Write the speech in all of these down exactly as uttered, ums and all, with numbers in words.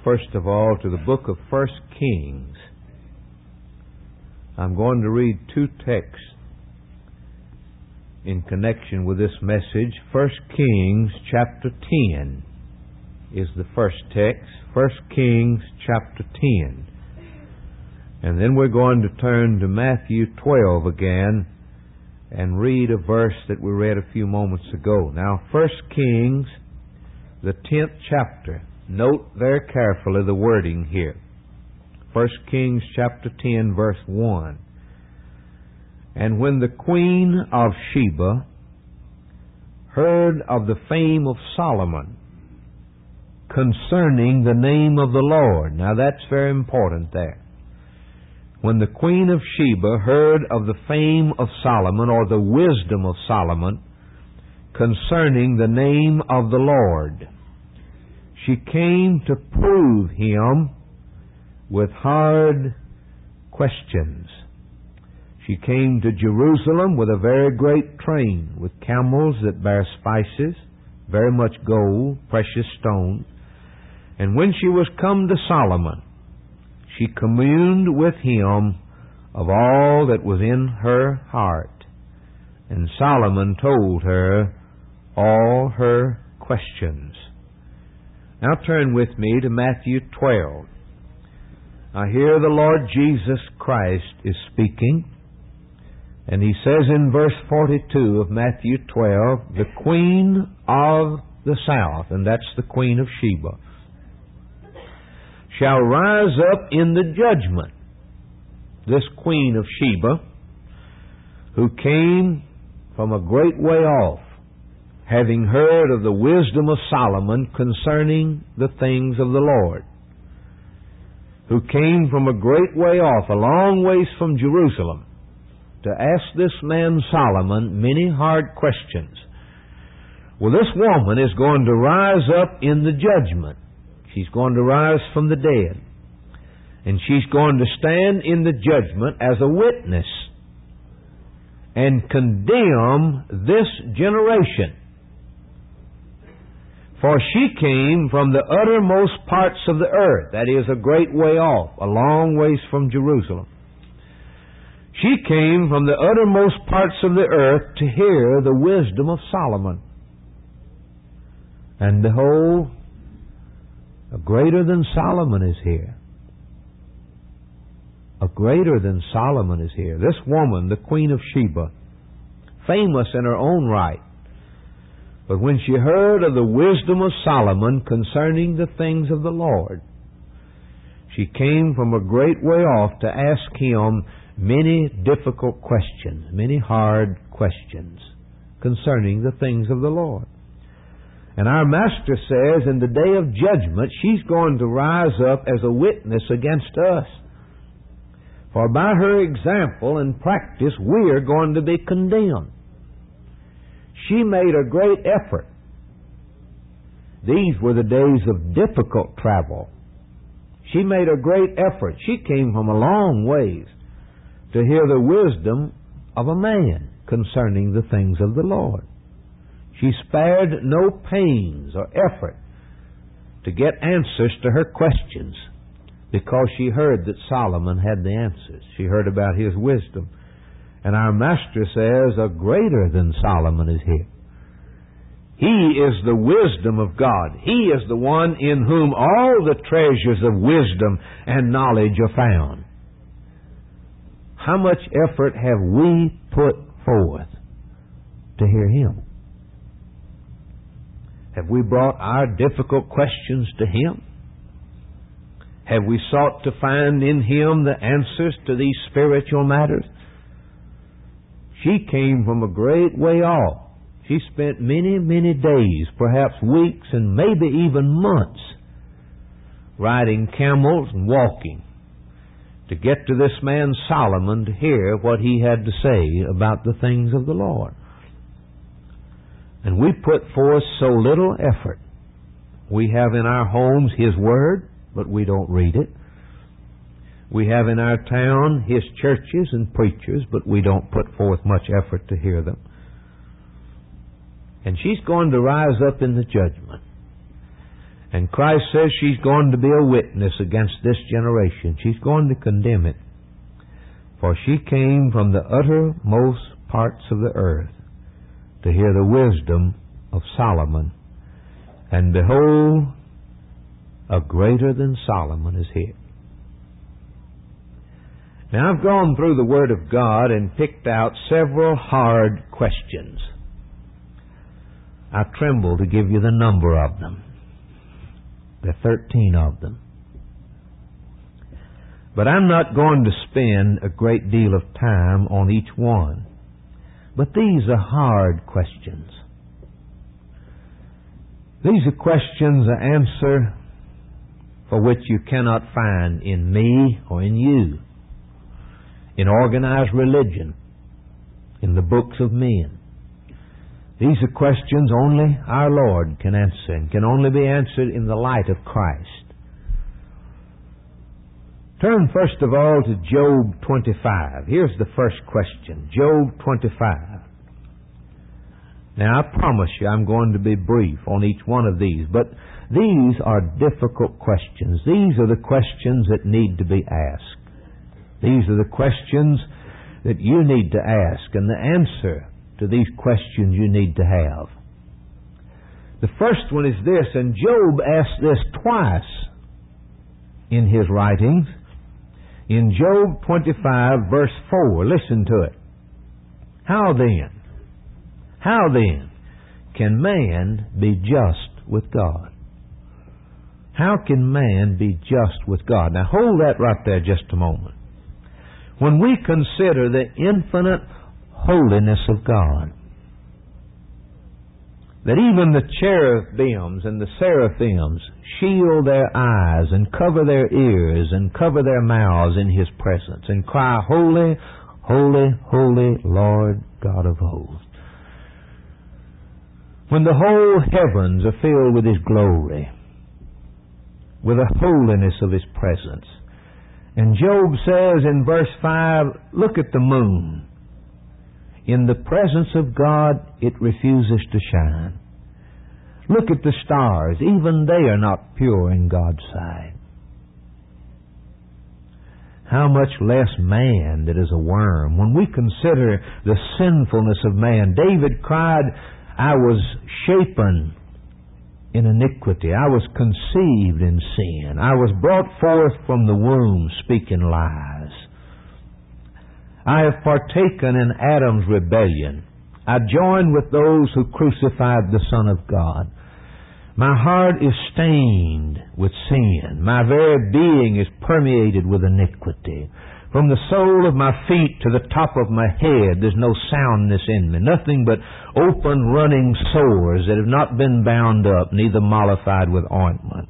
first of all, to the book of First Kings. I'm going to read two texts in connection with this message. First Kings chapter ten is the first text. First Kings chapter ten. And then we're going to turn to Matthew twelve again and read a verse that we read a few moments ago. Now, First Kings, the tenth chapter. Note very carefully the wording here. First Kings chapter ten, verse one. And when the queen of Sheba heard of the fame of Solomon concerning the name of the Lord. Now that's very important there. When the queen of Sheba heard of the fame of Solomon, or the wisdom of Solomon, concerning the name of the Lord, she came to prove him with hard questions. She came to Jerusalem with a very great train, with camels that bear spices, very much gold, precious stones. And when she was come to Solomon, she communed with him of all that was in her heart. And Solomon told her all her questions. Now turn with me to Matthew twelve. Now here the Lord Jesus Christ is speaking. And he says in verse forty-two of Matthew twelve, the queen of the south, and that's the queen of Sheba, shall rise up in the judgment. This queen of Sheba, who came from a great way off, having heard of the wisdom of Solomon concerning the things of the Lord, who came from a great way off, a long ways from Jerusalem, to ask this man Solomon many hard questions. Well, this woman is going to rise up in the judgment. She's going to rise from the dead. And she's going to stand in the judgment as a witness and condemn this generation. For she came from the uttermost parts of the earth, that is, a great way off, a long ways from Jerusalem. She came from the uttermost parts of the earth to hear the wisdom of Solomon. And behold, a greater than Solomon is here. A greater than Solomon is here. This woman, the queen of Sheba, famous in her own right, but when she heard of the wisdom of Solomon concerning the things of the Lord, she came from a great way off to ask him many difficult questions, many hard questions concerning the things of the Lord. And our Master says in the day of judgment, she's going to rise up as a witness against us. For by her example and practice, we are going to be condemned. She made a great effort. These were the days of difficult travel. She made a great effort. She came from a long ways to hear the wisdom of a man concerning the things of the Lord. She spared no pains or effort to get answers to her questions, because she heard that Solomon had the answers. She heard about his wisdom. And our Master says a greater than Solomon is here. He is the wisdom of God. He is the one in whom all the treasures of wisdom and knowledge are found. How much effort have we put forth to hear Him? Have we brought our difficult questions to Him? Have we sought to find in Him the answers to these spiritual matters? She came from a great way off. She spent many, many days, perhaps weeks, and maybe even months, riding camels and walking to get to this man Solomon to hear what he had to say about the things of the Lord. And we put forth so little effort. We have in our homes His Word, but we don't read it. We have in our town His churches and preachers, but we don't put forth much effort to hear them. And she's going to rise up in the judgment. And Christ says she's going to be a witness against this generation. She's going to condemn it. For she came from the uttermost parts of the earth to hear the wisdom of Solomon. And behold, a greater than Solomon is here. Now, I've gone through the Word of God and picked out several hard questions. I tremble to give you the number of them. There are thirteen of them. But I'm not going to spend a great deal of time on each one. But these are hard questions. These are questions, an answer for which you cannot find in me or in you, in organized religion, in the books of men. These are questions only our Lord can answer, and can only be answered in the light of Christ. Turn first of all to Job twenty-five. Here's the first question. Job twenty-five. Now, I promise you I'm going to be brief on each one of these, but these are difficult questions. These are the questions that need to be asked. These are the questions that you need to ask, and the answer to these questions you need to have. The first one is this, and Job asked this twice in his writings. In Job twenty-five, verse four, listen to it. How then, how then can man be just with God? How can man be just with God? Now hold that right there just a moment. When we consider the infinite holiness of God, that even the cherubims and the seraphims shield their eyes and cover their ears and cover their mouths in His presence and cry, Holy, holy, holy Lord God of hosts. When the whole heavens are filled with His glory, with the holiness of His presence. And Job says in verse five, look at the moon. In the presence of God, it refuses to shine. Look at the stars. Even they are not pure in God's sight. How much less man that is a worm. When we consider the sinfulness of man, David cried, I was shapen in iniquity. I was conceived in sin. I was brought forth from the womb speaking lies. I have partaken in Adam's rebellion. I joined with those who crucified the Son of God. My heart is stained with sin. My very being is permeated with iniquity. From the sole of my feet to the top of my head, there's no soundness in me. Nothing but open running sores that have not been bound up, neither mollified with ointment.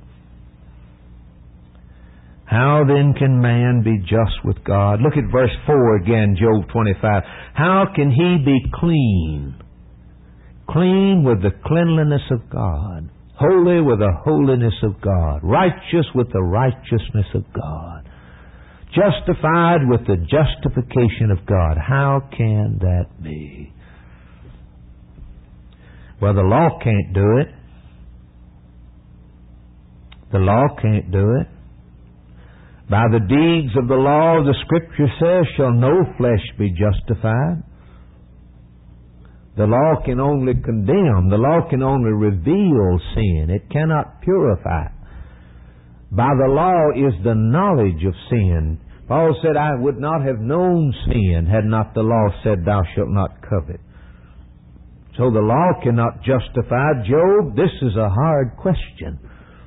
How then can man be just with God? Look at verse four again, Job twenty-five. How can he be clean? Clean with the cleanliness of God. Holy with the holiness of God. Righteous with the righteousness of God. Justified with the justification of God. How can that be? Well, the law can't do it. The law can't do it. By the deeds of the law, the Scripture says, shall no flesh be justified. The law can only condemn. The law can only reveal sin. It cannot purify. By the law is the knowledge of sin. Paul said, I would not have known sin had not the law said, thou shalt not covet. So the law cannot justify. Job, this is a hard question.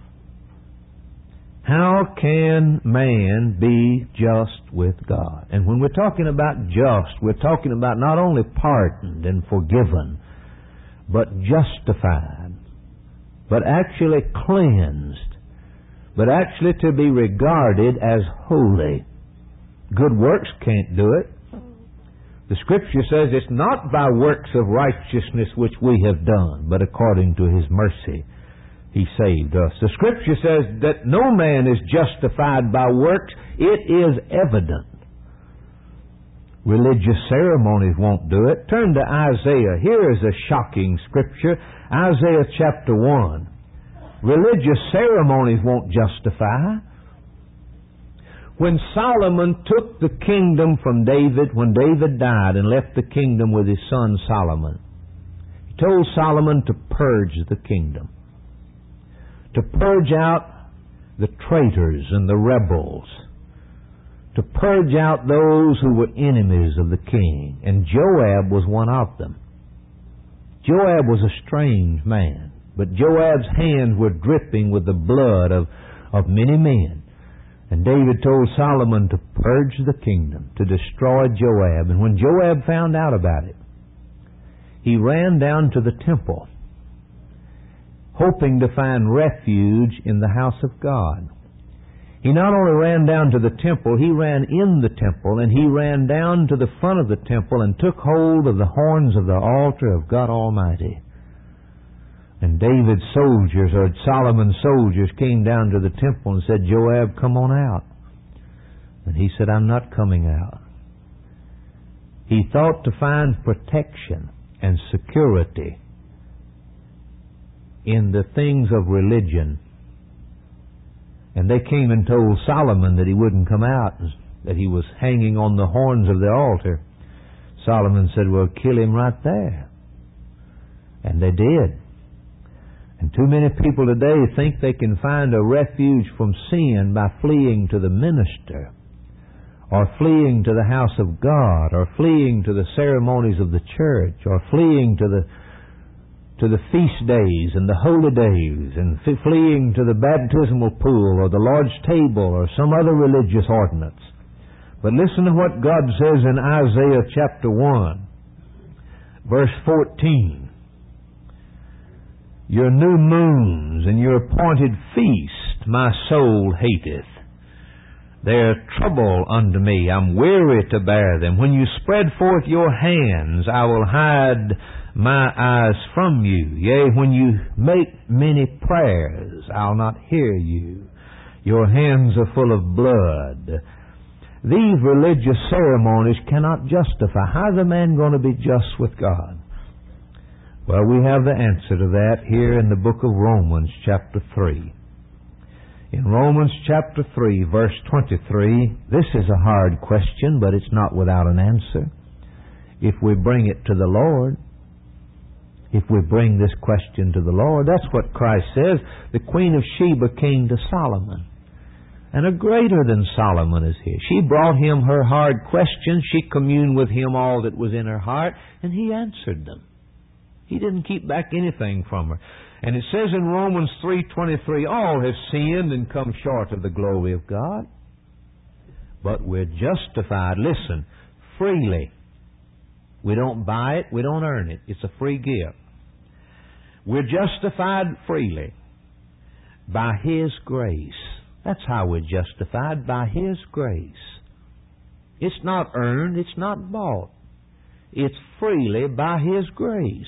How can man be just with God? And when we're talking about just, we're talking about not only pardoned and forgiven, but justified, but actually cleansed, but actually to be regarded as holy. Good works can't do it. The Scripture says it's not by works of righteousness which we have done, but according to His mercy He saved us. The Scripture says that no man is justified by works. It is evident. Religious ceremonies won't do it. Turn to Isaiah. Here is a shocking Scripture. Isaiah chapter one. Religious ceremonies won't justify. When Solomon took the kingdom from David, when David died and left the kingdom with his son Solomon, he told Solomon to purge the kingdom, to purge out the traitors and the rebels, to purge out those who were enemies of the king. And Joab was one of them. Joab was a strange man, but Joab's hands were dripping with the blood of, of many men. And David told Solomon to purge the kingdom, to destroy Joab. And when Joab found out about it, he ran down to the temple, hoping to find refuge in the house of God. He not only ran down to the temple, he ran in the temple, and he ran down to the front of the temple and took hold of the horns of the altar of God Almighty. And David's soldiers, or Solomon's soldiers, came down to the temple and said, Joab, come on out. And he said, I'm not coming out. He thought to find protection and security in the things of religion. And they came and told Solomon that he wouldn't come out, that he was hanging on the horns of the altar. Solomon said, well, kill him right there. And they did. And too many people today think they can find a refuge from sin by fleeing to the minister, or fleeing to the house of God, or fleeing to the ceremonies of the church, or fleeing to the to the feast days and the holy days, and f- fleeing to the baptismal pool or the Lord's table or some other religious ordinance. But listen to what God says in Isaiah chapter one, verse fourteen. Your new moons and your appointed feast my soul hateth. They are trouble unto me. I'm weary to bear them. When you spread forth your hands, I will hide my eyes from you. Yea, when you make many prayers, I'll not hear you. Your hands are full of blood. These religious ceremonies cannot justify. How's a man going to be just with God? Well, we have the answer to that here in the book of Romans chapter three. In Romans chapter three, verse twenty-three, this is a hard question, but it's not without an answer. If we bring it to the Lord, if we bring this question to the Lord, that's what Christ says. The Queen of Sheba came to Solomon, and a greater than Solomon is here. She brought him her hard questions. She communed with him all that was in her heart, and he answered them. He didn't keep back anything from her. And it says in Romans three twenty-three, all have sinned and come short of the glory of God. But we're justified, listen, freely. We don't buy it, we don't earn it. It's a free gift. We're justified freely by His grace. That's how we're justified, by His grace. It's not earned, it's not bought. It's freely by His grace.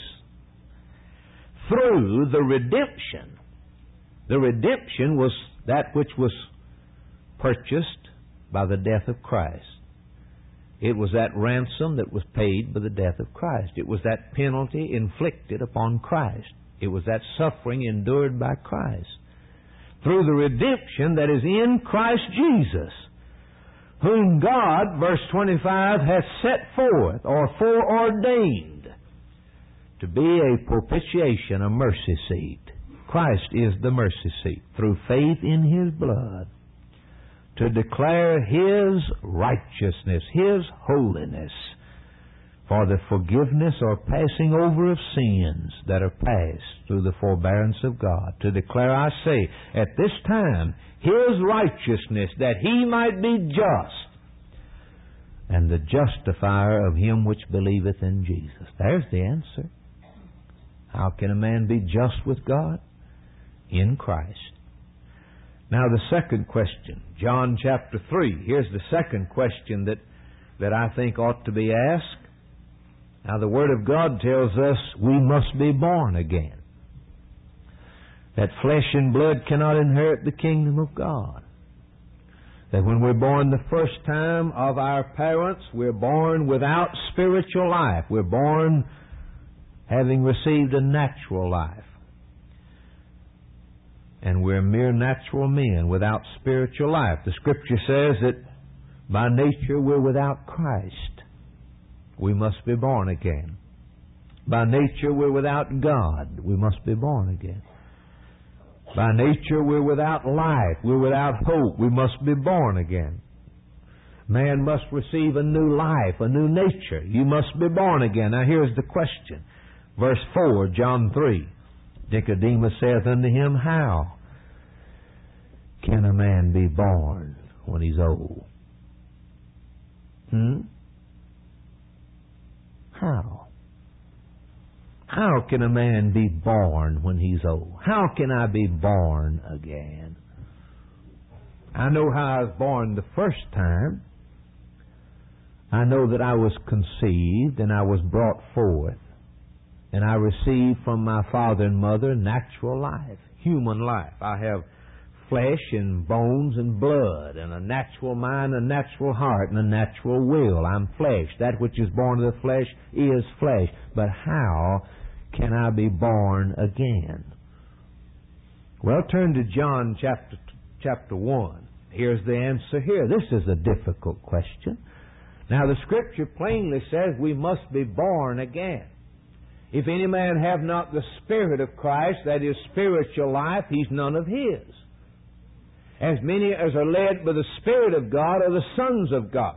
Through the redemption. The redemption was that which was purchased by the death of Christ. It was that ransom that was paid by the death of Christ. It was that penalty inflicted upon Christ. It was that suffering endured by Christ. Through the redemption that is in Christ Jesus, whom God, verse twenty-five, hath set forth or foreordained to be a propitiation, a mercy seat. Christ is the mercy seat through faith in His blood, to declare His righteousness, His holiness, for the forgiveness or passing over of sins that are passed through the forbearance of God. To declare, I say, at this time, His righteousness, that He might be just, and the justifier of him which believeth in Jesus. There's the answer. How can a man be just with God? In Christ. Now the second question, John chapter three. Here's the second question that, that I think ought to be asked. Now the Word of God tells us we must be born again. That flesh and blood cannot inherit the kingdom of God. That when we're born the first time of our parents, we're born without spiritual life. We're born having received a natural life. And we're mere natural men without spiritual life. The Scripture says that by nature we're without Christ. We must be born again. By nature we're without God. We must be born again. By nature we're without life. We're without hope. We must be born again. Man must receive a new life, a new nature. You must be born again. Now here's the question. Verse four, John three. Nicodemus saith unto him, How can a man be born when he's old? Hmm? How? How can a man be born when he's old? How can I be born again? I know how I was born the first time. I know that I was conceived and I was brought forth. And I received from my father and mother natural life, human life. I have flesh and bones and blood and a natural mind, a natural heart, and a natural will. I'm flesh. That which is born of the flesh is flesh. But how can I be born again? Well, turn to John chapter chapter one. Here's the answer here. This is a difficult question. Now, the Scripture plainly says we must be born again. If any man have not the Spirit of Christ, that is spiritual life, he's none of His. As many as are led by the Spirit of God are the sons of God.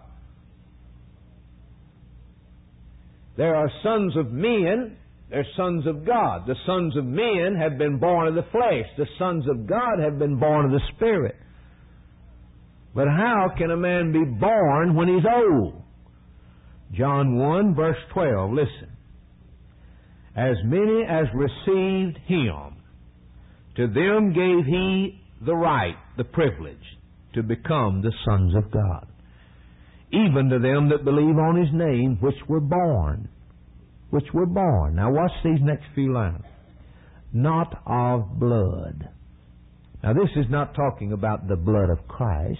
There are sons of men, they're sons of God. The sons of men have been born of the flesh. The sons of God have been born of the Spirit. But how can a man be born when he's old? John one, verse twelve, listen. As many as received Him, to them gave He the right, the privilege, to become the sons of God. Even to them that believe on His name, which were born. Which were born. Now watch these next few lines. Not of blood. Now this is not talking about the blood of Christ,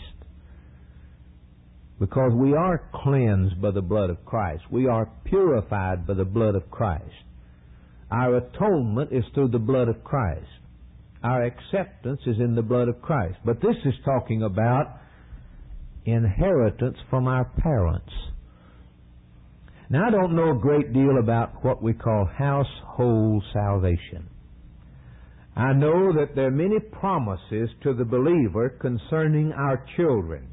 because we are cleansed by the blood of Christ. We are purified by the blood of Christ. Our atonement is through the blood of Christ. Our acceptance is in the blood of Christ. But this is talking about inheritance from our parents. Now, I don't know a great deal about what we call household salvation. I know that there are many promises to the believer concerning our children.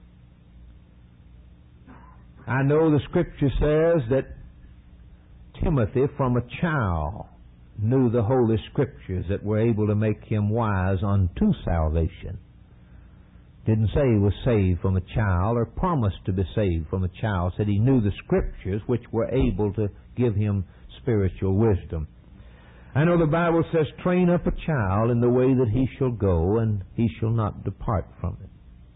I know the Scripture says that Timothy, from a child, knew the Holy Scriptures that were able to make him wise unto salvation. Didn't say he was saved from a child or promised to be saved from a child. Said he knew the Scriptures which were able to give him spiritual wisdom. I know the Bible says, train up a child in the way that he shall go, and he shall not depart from it.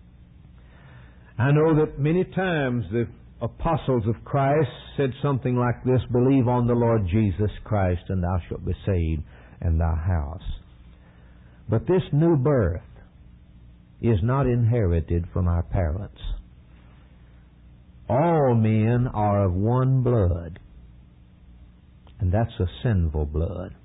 I know that many times the apostles of Christ said something like this, believe on the Lord Jesus Christ and thou shalt be saved and thy house. But this new birth is not inherited from our parents. All men are of one blood, and that's a sinful blood.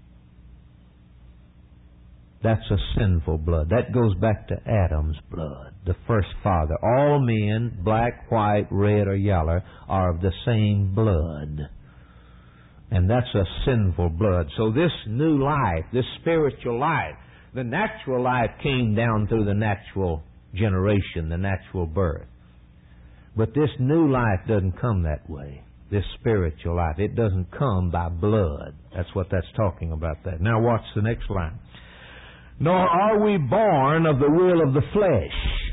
That's a sinful blood. That goes back to Adam's blood, the first father. All men, black, white, red, or yellow, are of the same blood. And that's a sinful blood. So this new life, this spiritual life, the natural life came down through the natural generation, the natural birth. But this new life doesn't come that way. This spiritual life, it doesn't come by blood. That's what that's talking about there. Now watch the next line. Nor are we born of the will of the flesh.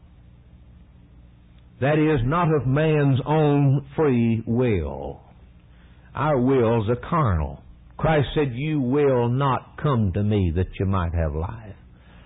That is, not of man's own free will. Our wills are carnal. Christ said, you will not come to me that you might have life.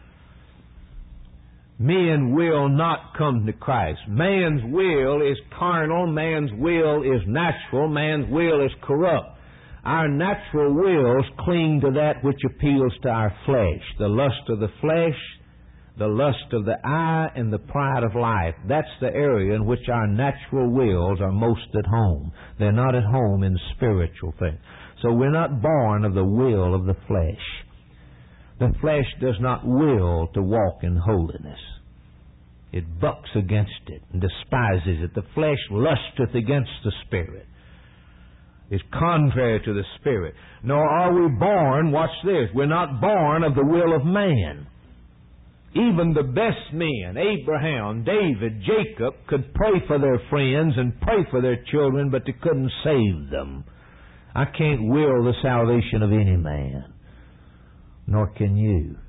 Men will not come to Christ. Man's will is carnal. Man's will is natural. Man's will is corrupt. Our natural wills cling to that which appeals to our flesh. The lust of the flesh, the lust of the eye, and the pride of life. That's the area in which our natural wills are most at home. They're not at home in spiritual things. So we're not born of the will of the flesh. The flesh does not will to walk in holiness. It bucks against it and despises it. The flesh lusteth against the Spirit. It's contrary to the Spirit. Nor are we born, watch this, we're not born of the will of man. Even the best men, Abraham, David, Jacob, could pray for their friends and pray for their children, but they couldn't save them. I can't will the salvation of any man, nor can you.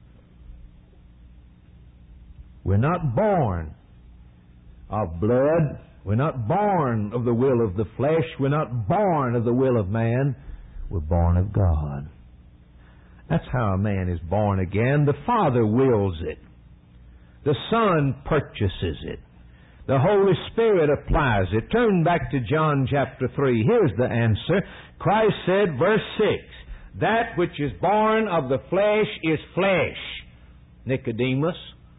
We're not born of blood. We're not born of the will of the flesh. We're not born of the will of man. We're born of God. That's how a man is born again. The Father wills it. The Son purchases it. The Holy Spirit applies it. Turn back to John chapter three. Here's the answer. Christ said, verse six, that which is born of the flesh is flesh, Nicodemus.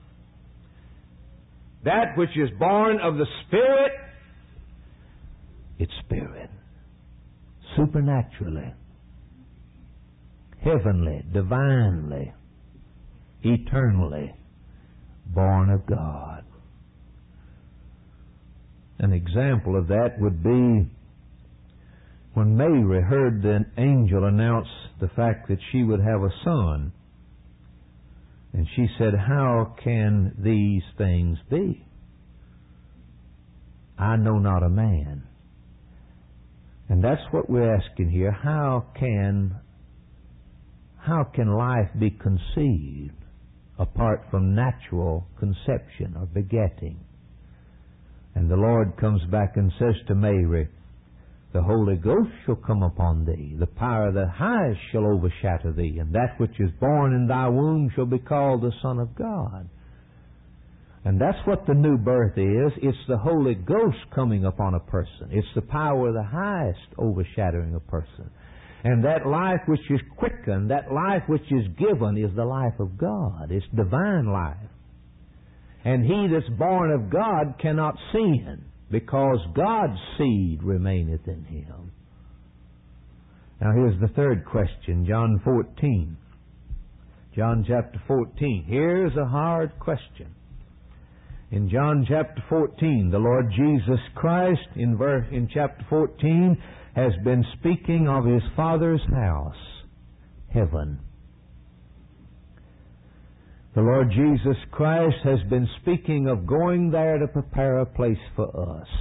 That which is born of the Spirit, it's spirit. Supernaturally, heavenly, divinely, eternally born of God. An example of that would be when Mary heard the angel announce the fact that she would have a son. And she said, how can these things be? I know not a man. And that's what we're asking here. How can, how can life be conceived apart from natural conception or begetting? And the Lord comes back and says to Mary, the Holy Ghost shall come upon thee. The power of the highest shall overshadow thee. And that which is born in thy womb shall be called the Son of God. And that's what the new birth is. It's the Holy Ghost coming upon a person. It's the power of the highest overshadowing a person. And that life which is quickened, that life which is given, is the life of God. It's divine life. And he that's born of God cannot sin, because God's seed remaineth in him. Now here's the third question, John fourteen. John chapter fourteen. Here's a hard question. In John chapter fourteen, the Lord Jesus Christ, in, verse, in chapter fourteen, has been speaking of His Father's house, heaven. The Lord Jesus Christ has been speaking of going there to prepare a place for us.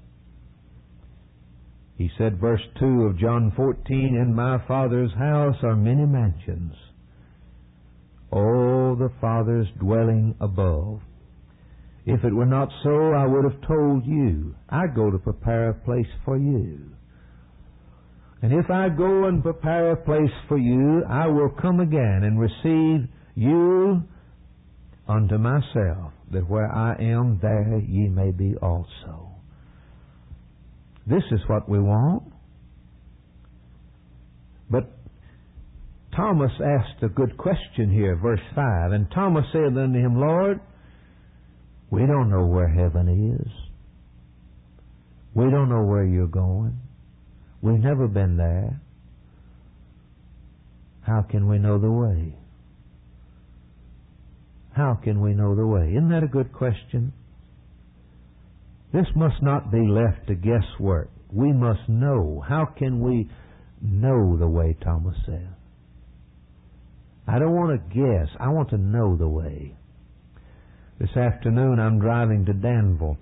He said, verse two of John fourteen, in my Father's house are many mansions. Oh, the Father's dwelling above. If it were not so, I would have told you. I go to prepare a place for you. And if I go and prepare a place for you, I will come again and receive you unto myself, that where I am, there ye may be also. This is what we want. But Thomas asked a good question here, verse five. And Thomas said unto him, Lord, we don't know where heaven is. We don't know where you're going. We've never been there. How can we know the way? How can we know the way? Isn't that a good question? This must not be left to guesswork. We must know. How can we know the way, Thomas said? I don't want to guess. I want to know the way. This afternoon I'm driving to Danville.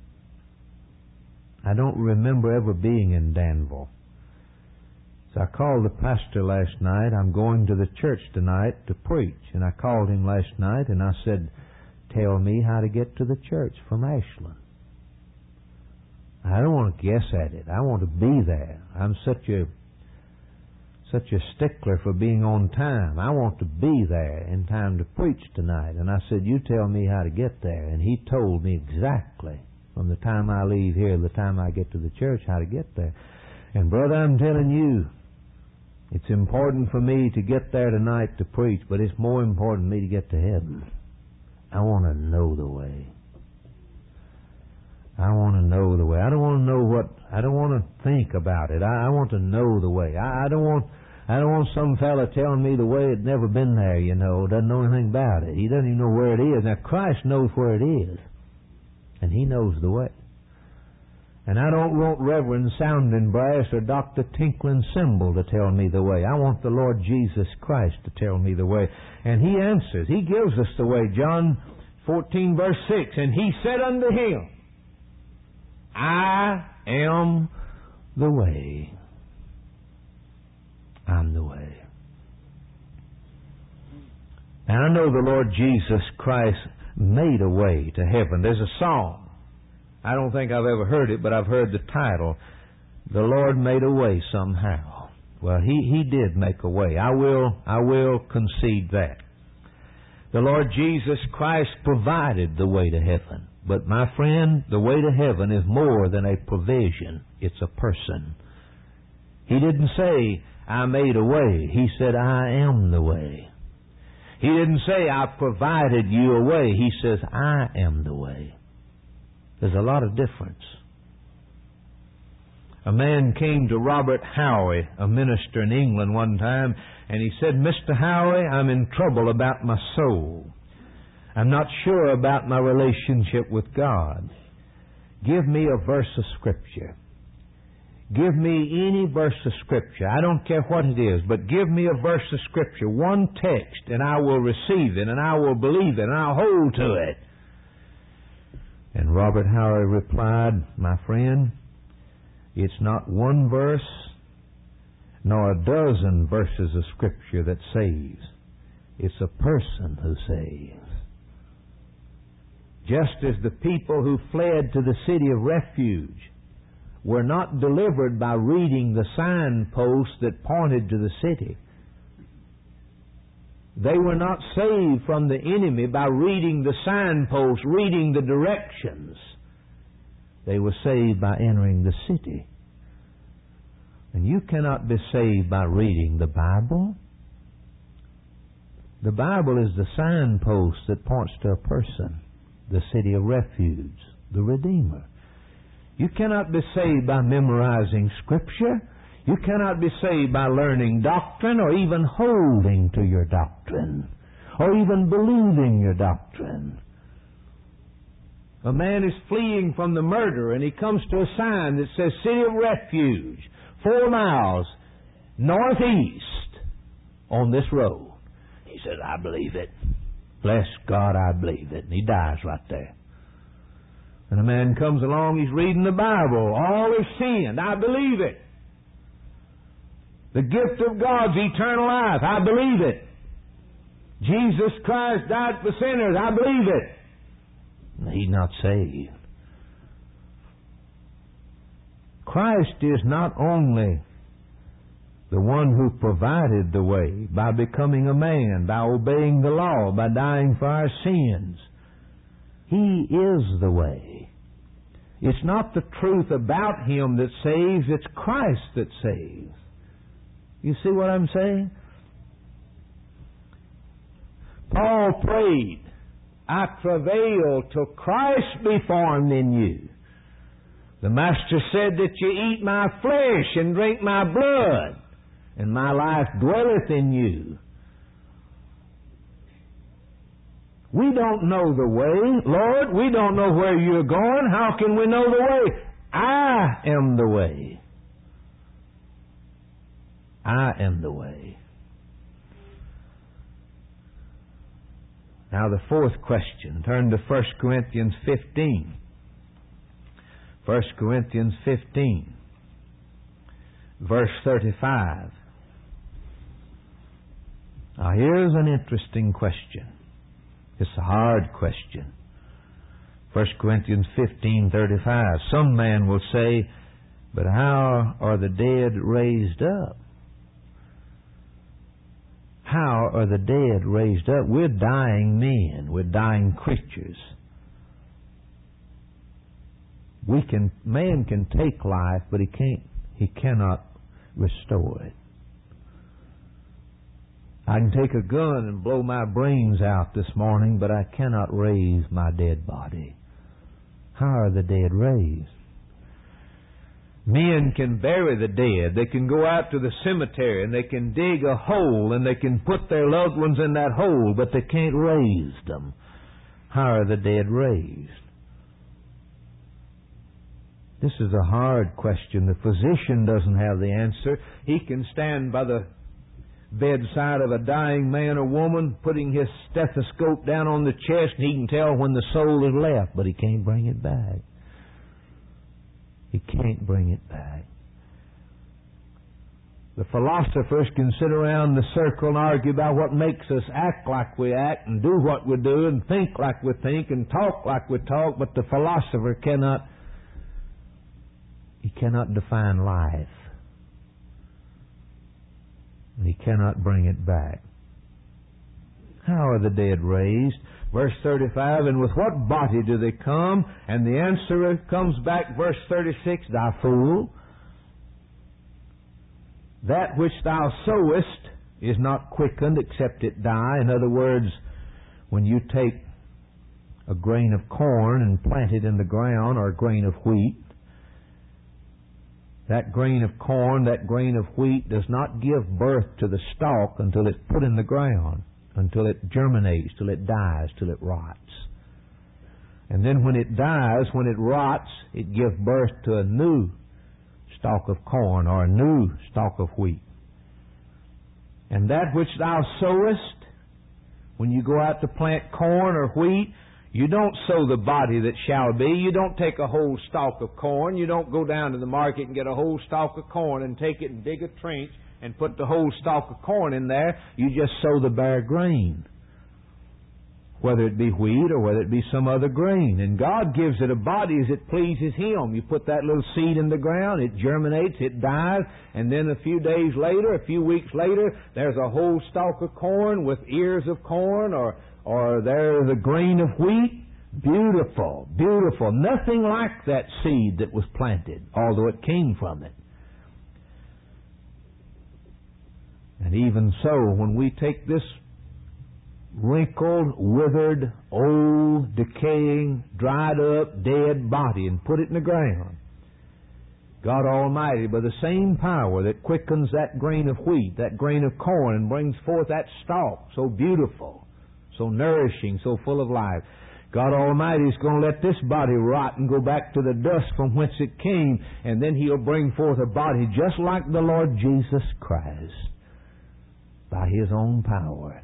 I don't remember ever being in Danville. So I called the pastor last night. I'm going to the church tonight to preach. And I called him last night and I said, tell me how to get to the church from Ashland. I don't want to guess at it. I want to be there. I'm such a such a stickler for being on time. I want to be there in time to preach tonight. And I said, you tell me how to get there. And he told me exactly from the time I leave here to the time I get to the church how to get there. And brother, I'm telling you, it's important for me to get there tonight to preach, but it's more important for me to get to heaven. I want to know the way. I want to know the way. I don't want to know what, I don't want to think about it. I, I want to know the way. I, I don't want, I don't want some fella telling me the way it's never been there, you know, doesn't know anything about it. He doesn't even know where it is. Now, Christ knows where it is, and He knows the way. And I don't want Reverend Sounding Brass or Doctor Tinkling Cymbal to tell me the way. I want the Lord Jesus Christ to tell me the way. And He answers. He gives us the way. John fourteen, verse six, and He said unto him, I am the way. I'm the way. And I know the Lord Jesus Christ made a way to heaven. There's a song. I don't think I've ever heard it, but I've heard the title, The Lord Made a Way Somehow. Well, He, he did make a way. I will, I will concede that. The Lord Jesus Christ provided the way to heaven. But my friend, the way to heaven is more than a provision. It's a person. He didn't say, I made a way. He said, I am the way. He didn't say, I provided you a way. He says, I am the way. There's a lot of difference. A man came to Robert Howie, a minister in England one time, and he said, Mister Howie, I'm in trouble about my soul. I'm not sure about my relationship with God. Give me a verse of Scripture. Give me any verse of Scripture. I don't care what it is, but give me a verse of Scripture, one text, and I will receive it, and I will believe it, and I'll hold to it. And Robert Howie replied, my friend, it's not one verse, nor a dozen verses of Scripture that saves. It's a person who saves. Just as the people who fled to the city of refuge were not delivered by reading the signposts that pointed to the city. They were not saved from the enemy by reading the signposts, reading the directions. They were saved by entering the city. And you cannot be saved by reading the Bible. The Bible is the signpost that points to a person, the city of refuge, the Redeemer. You cannot be saved by memorizing Scripture. You cannot be saved by learning doctrine or even holding to your doctrine or even believing your doctrine. A man is fleeing from the murder and he comes to a sign that says City of Refuge, four miles northeast on this road. He says, I believe it. Bless God, I believe it. And he dies right there. And a man comes along, he's reading the Bible. All is sinned. I believe it. The gift of God's eternal life. I believe it. Jesus Christ died for sinners. I believe it. He's not saved. Christ is not only the one who provided the way by becoming a man, by obeying the law, by dying for our sins. He is the way. It's not the truth about Him that saves, it's Christ that saves. You see what I'm saying? Paul prayed, I travail till Christ be formed in you. The Master said that you eat my flesh and drink my blood, and my life dwelleth in you. We don't know the way, Lord. We don't know where you're going. How can we know the way? I am the way. I am the way. Now the fourth question. Turn to First Corinthians fifteen. First Corinthians fifteen, verse thirty-five. Now here's an interesting question. It's a hard question. First Corinthians fifteen thirty-five. Some man will say, but how are the dead raised up? How are the dead raised up? We're dying men. We're dying creatures. We can, man can take life, but he can't, he cannot restore it. I can take a gun and blow my brains out this morning, but I cannot raise my dead body. How are the dead raised? Men can bury the dead. They can go out to the cemetery and they can dig a hole and they can put their loved ones in that hole, but they can't raise them. How are the dead raised? This is a hard question. The physician doesn't have the answer. He can stand by the bedside of a dying man or woman, putting his stethoscope down on the chest, and he can tell when the soul has left, but he can't bring it back. He can't bring it back. The philosophers can sit around the circle and argue about what makes us act like we act and do what we do and think like we think and talk like we talk, but the philosopher cannot He cannot define life. And he cannot bring it back. How are the dead raised? Verse thirty-five, and with what body do they come? And the answer comes back, verse thirty-six, thou fool, that which thou sowest is not quickened except it die. In other words, when you take a grain of corn and plant it in the ground, or a grain of wheat, that grain of corn, that grain of wheat does not give birth to the stalk until it's put in the ground, until it germinates, till it dies, till it rots. And then when it dies, when it rots, it gives birth to a new stalk of corn or a new stalk of wheat. And that which thou sowest, when you go out to plant corn or wheat, you don't sow the body that shall be. You don't take a whole stalk of corn. You don't go down to the market and get a whole stalk of corn and take it and dig a trench and put the whole stalk of corn in there. You just sow the bare grain, whether it be wheat or whether it be some other grain. And God gives it a body as it pleases Him. You put that little seed in the ground, it germinates, it dies, and then a few days later, a few weeks later, there's a whole stalk of corn with ears of corn, or or there's a grain of wheat. Beautiful, beautiful. Nothing like that seed that was planted, although it came from it. And even so, when we take this wrinkled, withered, old, decaying, dried up, dead body and put it in the ground, God Almighty, by the same power that quickens that grain of wheat, that grain of corn, and brings forth that stalk so beautiful, so nourishing, so full of life, God Almighty is going to let this body rot and go back to the dust from whence it came, and then He'll bring forth a body just like the Lord Jesus Christ by His own power.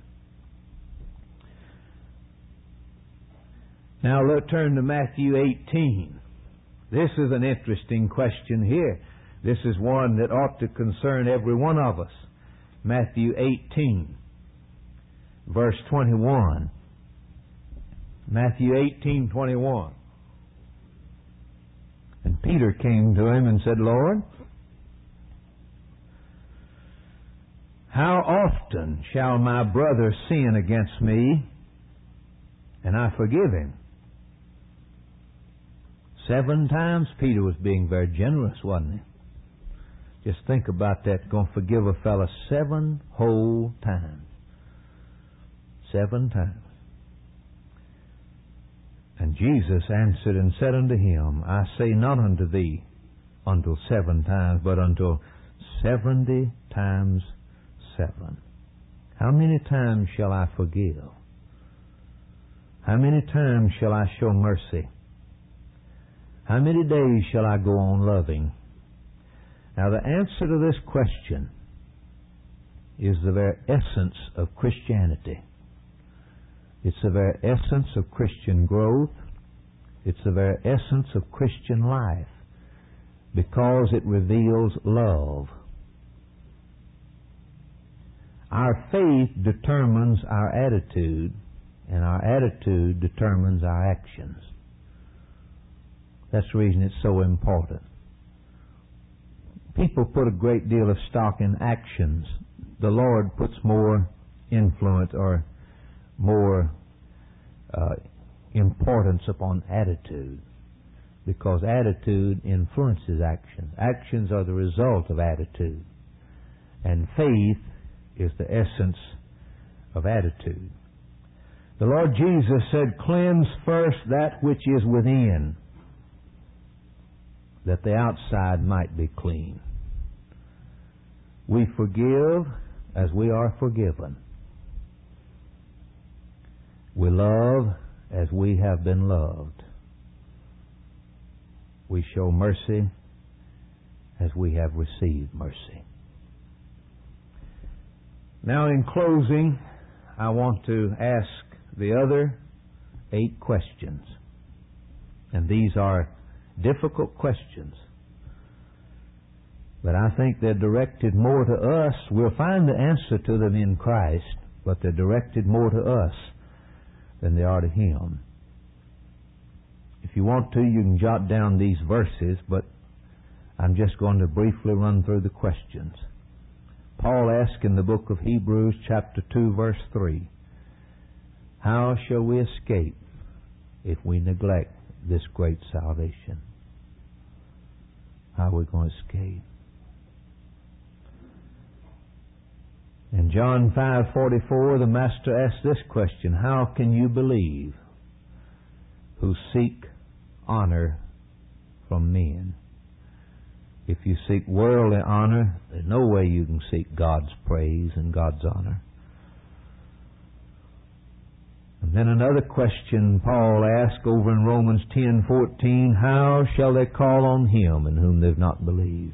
Now let's turn to Matthew eighteen. This is an interesting question here. This is one that ought to concern every one of us. Matthew eighteen, verse twenty-one. Matthew eighteen, twenty-one. And Peter came to Him and said, Lord, how often shall my brother sin against me and I forgive him? Seven times? Peter was being very generous, wasn't he? Just think about that. Going to forgive a fellow seven whole times. Seven times. And Jesus answered and said unto him, I say not unto thee until seven times, but until seventy times seven. How many times shall I forgive? How many times shall I show mercy? How many days shall I go on loving? Now the answer to this question is the very essence of Christianity. It's the very essence of Christian growth. It's the very essence of Christian life, because it reveals love. Our faith determines our attitude, and our attitude determines our actions. That's the reason it's so important. People put a great deal of stock in actions. The Lord puts more influence or more uh, importance upon attitude, because attitude influences actions. Actions are the result of attitude, and faith is the essence of attitude. The Lord Jesus said, cleanse first that which is within. that the outside might be clean. We forgive as we are forgiven. We love as we have been loved. We show mercy as we have received mercy. Now, in closing, I want to ask the other eight questions. And these are difficult questions. But I think they're directed more to us. We'll find the answer to them in Christ, but they're directed more to us than they are to Him. If you want to, you can jot down these verses, but I'm just going to briefly run through the questions. Paul asked in the book of Hebrews, chapter two, verse three, how shall we escape if we neglect this great salvation? How are we going to escape? In John five forty-four, the Master asked this question, how can you believe who seek honor from men? If you seek worldly honor, there's no way you can seek God's praise and God's honor. And then another question Paul asked over in Romans ten fourteen, how shall they call on Him in whom they've not believed?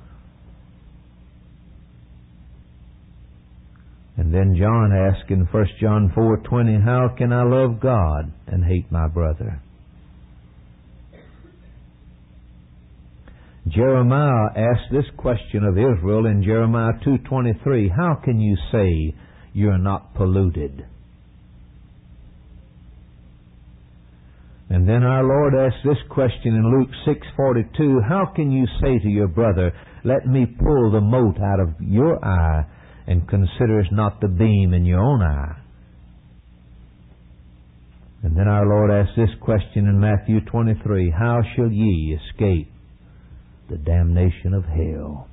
And then John asked in First John four twenty, how can I love God and hate my brother? Jeremiah asked this question of Israel in Jeremiah two twenty-three, how can you say you're not polluted? And then our Lord asked this question in Luke six forty-two, how can you say to your brother, let me pull the mote out of your eye, and considers not the beam in your own eye? And then our Lord asked this question in Matthew twenty-three, how shall ye escape the damnation of hell?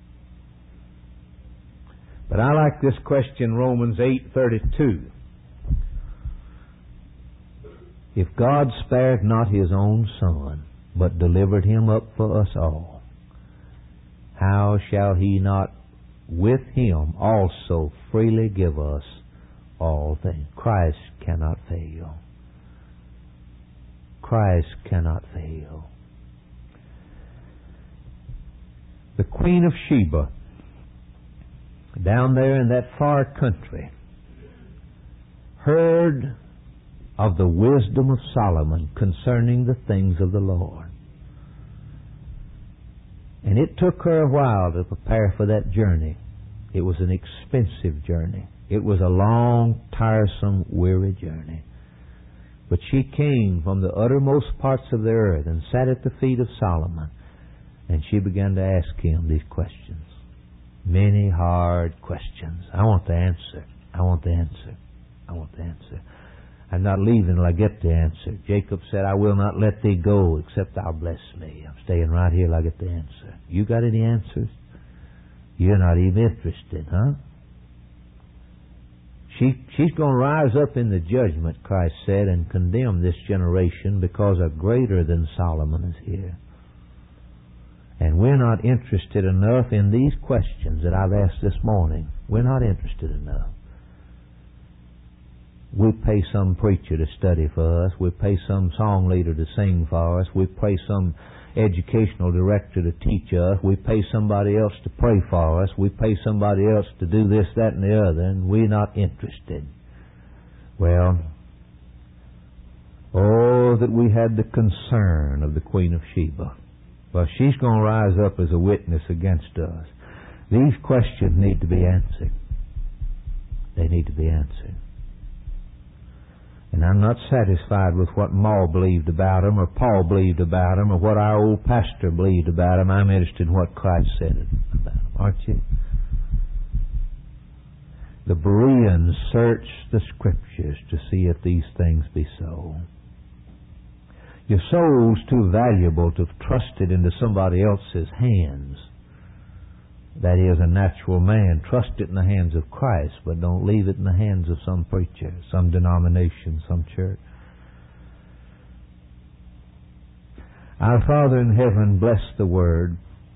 But I like this question, Romans eight thirty-two. If God spared not His own Son, but delivered Him up for us all, how shall He not with Him also freely give us all things? Christ cannot fail. Christ cannot fail. The Queen of Sheba, down there in that far country, heard of the wisdom of Solomon concerning the things of the Lord. And it took her a while to prepare for that journey. It was an expensive journey. It was a long, tiresome, weary journey. But she came from the uttermost parts of the earth and sat at the feet of Solomon. And she began to ask him these questions. Many hard questions. I want the answer. I want the answer. I want the answer. I'm not leaving till I get the answer. Jacob said, I will not let thee go except thou bless me. I'm staying right here till I get the answer. You got any answers? You're not even interested, huh? She, she's going to rise up in the judgment, Christ said, and condemn this generation because a greater than Solomon is here. And we're not interested enough in these questions that I've asked this morning. We're not interested enough. We pay some preacher to study for us. We pay some song leader to sing for us. We pay some educational director to teach us. We pay somebody else to pray for us. We pay somebody else to do this, that, and the other, and we're not interested. Well, oh, that we had the concern of the Queen of Sheba. Well, she's going to rise up as a witness against us. These questions need to be answered. They need to be answered. And I'm not satisfied with what Ma believed about him, or Paul believed about him, or what our old pastor believed about him. I'm interested in what Christ said about him, aren't you? The Bereans searched the Scriptures to see if these things be so. Your soul's too valuable to have trusted into somebody else's hands. That is, a natural man. Trust it in the hands of Christ, but don't leave it in the hands of some preacher, some denomination, some church. Our Father in heaven, bless the Word.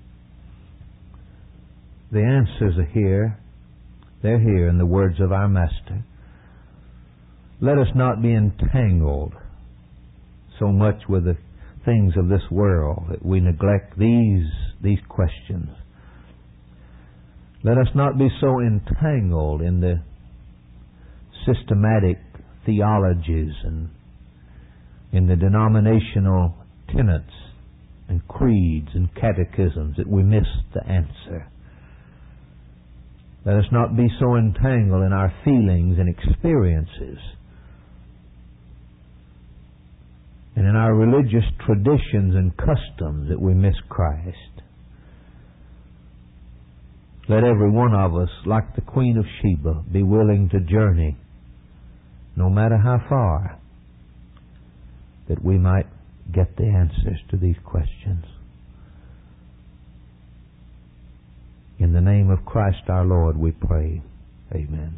The answers are here. They're here in the words of our Master. Let us not be entangled so much with the things of this world that we neglect these, these questions. Let us not be so entangled in the systematic theologies and in the denominational tenets and creeds and catechisms that we miss the answer. Let us not be so entangled in our feelings and experiences and in our religious traditions and customs that we miss Christ. Let every one of us, like the Queen of Sheba, be willing to journey, no matter how far, that we might get the answers to these questions. In the name of Christ our Lord we pray. Amen.